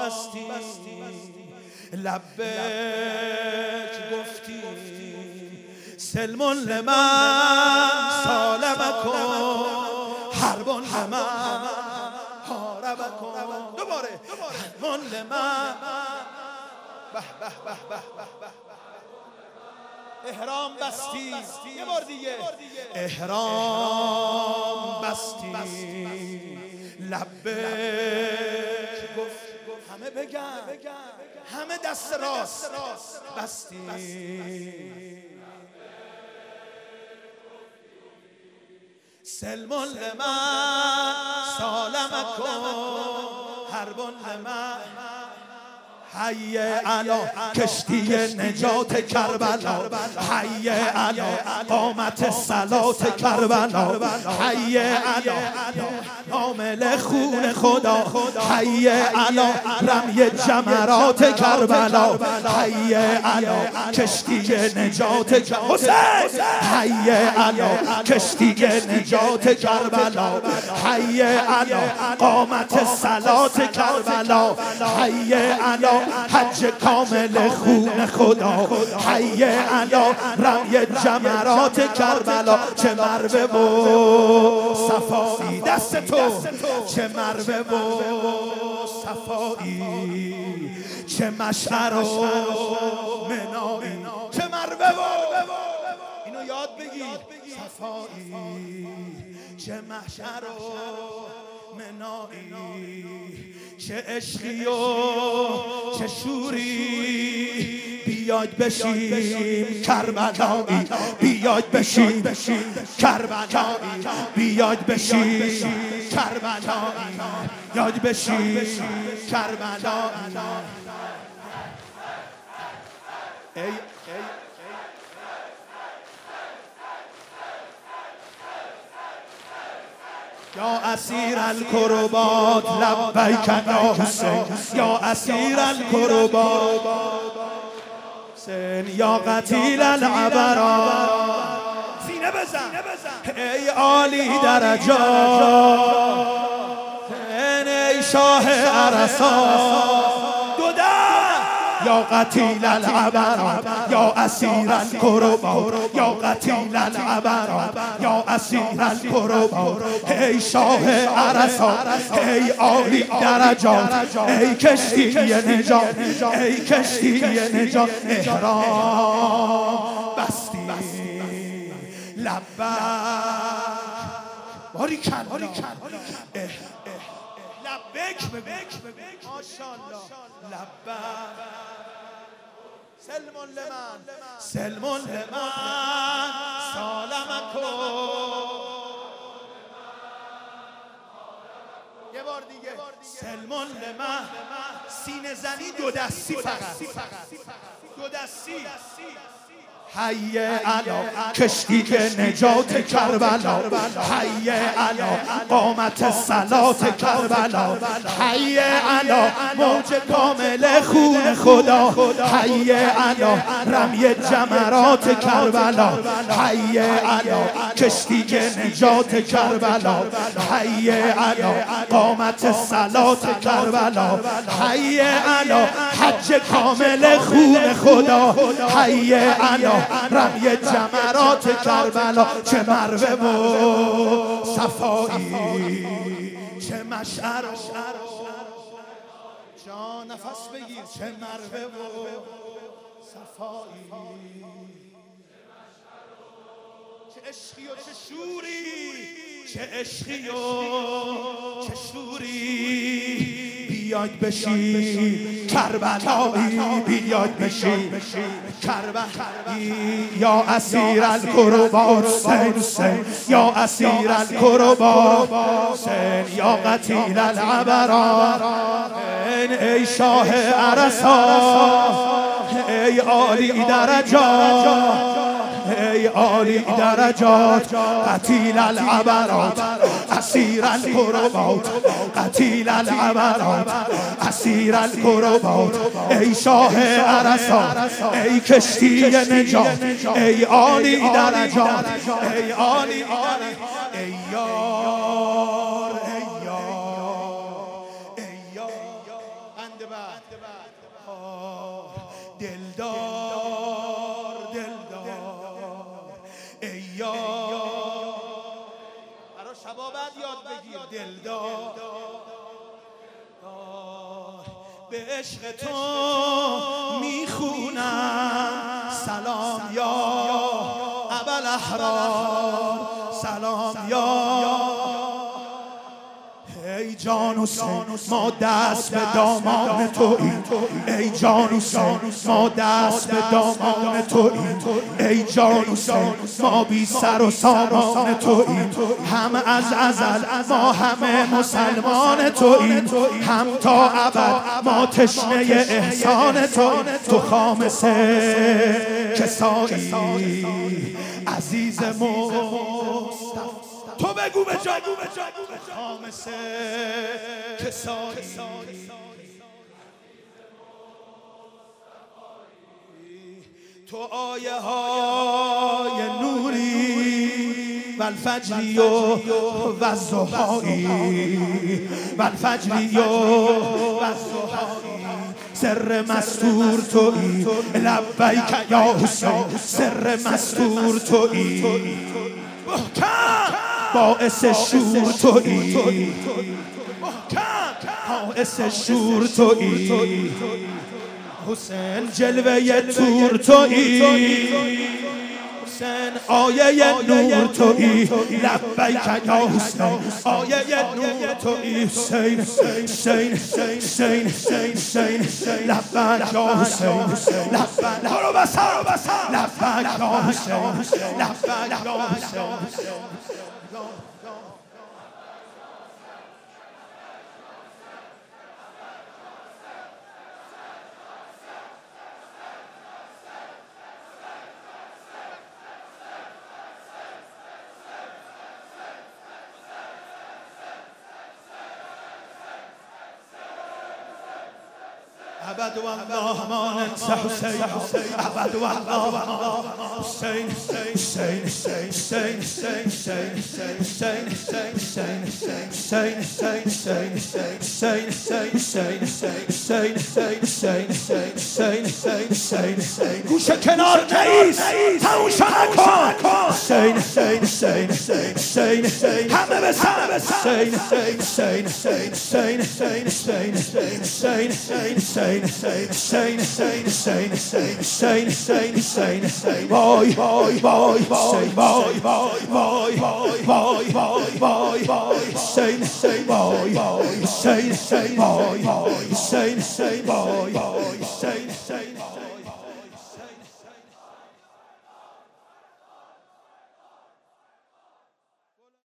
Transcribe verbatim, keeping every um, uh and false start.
بستی لبک گفتی سلمون لمن سالمکن حربون لمن حاربکن دوباره سلمون لمن به به به به احرام بستی یه بار دیگه احرام بستی لبک گفت همه بگن همه دست راست بستی سلمون لمن سالمکن حربون لمن حی علا کشتی نجات کربلا حی علا قامت صلات کربلا حی علا حامل خون خدا حی علا رمی جمرات کربلا حی علا کشتی نجات حسین حی علا کشتی نجات کربلا حی علا قامت صلات کربلا حی علا حج کامل خون خدا حی علا رمی جمرات کربلا چه مروه و صفایی دست تو چه مروه و صفایی چه مشعر و منایی چه مروه و اینو یاد بگید صفایی چه محشر و منایی چه عشقی و چه شوری بیاید بشیم کربلایی بیاید بشیم کربلایی بیاید بشیم کربلایی یاد بشیم کربلایی ای ای یا اسیر الکربات لبیک یا حسین یا اسیر الکربات حسین یا قتیل العبرات سینه بزن ای عالی درجات ای شاه عرصات دو یا قتیل العبرات یا اسیر الکربات یا قتیل العبرات یا اسیر الکربات ای شاه عرصات ای عالی درجات ای کشتی نجات ای کشتی نجات احرام بستی لبک باری کن لبک ماشاءالله لبک سلمون لمن سلمون لمن سالمکن یه بار دیگه سلمون لمن سینه زنی دو دستی فقط دو دستی حی علا کشتی نجات کربلا حی علا قامت صلات کربلا حی علا موج کامل خون خدا حی علا رمی جمرات کربلا حی علا کشتی نجات کربلا حی علا قامت صلات کربلا حی علا حج کامل خون خدا حی علا رمی جمرات کربلا چه مروه و صفایی چه مشعر و جان نفس بگیر چه مروه و صفایی چه عشقی و چه شوری چه عشقی و چه شوری بیاید بشیم کربلایی بیاید بشیم کربلایی یا اسیر الکربات حسین یا اسیر الکربات حسین یا قتیل العبرات ای شاه عرصات ای عالی درجات ای عالی درجات قتیل العبرات اسیر الکربات قتیل العبرات اسیر الکربات ای شاه عرصات ای کشتی نجات ای عالی درجات ای عالی ای یار ای یار ای یار دلدار دلدار ای یار برای شبا بعد یاد بگیر دلدار به عشق تو میخونم سلام یا ابوالأحرار سلام یا ای جان حسین ما دست به دامان توییم ای جان حسین ما دست به دامان توییم ای جان حسین ما بی سر و سامان توییم هم از ازل ما همه مسلمان توییم هم تا ابد ما تشنه احسان توییم تو خامسه کسایی عزیز مصطفی تو بگو به جا خامسه کسایی تو آیه های نوری و الفجری و الضحایی و الفجری و الضحایی سر مستور تویی لبیک یا حسین سر مستور تویی باعث شور تویی باعث شور تویی حسین جلوه تور تویی حسین آیه نور تویی لبیک یا حسین آیه نور تویی حسین حسین حسین حسین لبیک یا حسین لبیک برو بسر لبیک یا حسین لبیک یا حسین أبد والله ما ننسى حسين أبد والله حسين حسين حسين حسين حسين حسين حسين حسين حسين حسين حسين حسين حسين حسين حسين حسين حسين گوش کنار نیست تموش نکن حسین حسین حسین حسین حسین همه به سر حسین حسین حسین حسین حسین حسین حسین حسین Hussein, Hussein, Hussein, Hussein, Hussein, Hussein, Hussein, Hussein, boy, boy, boy, boy, boy, boy, boy, boy, boy, boy, boy, boy, Hussein, Hussein, boy, boy, Hussein, Hussein, boy, boy, Hussein, Hussein, boy, boy, Hussein.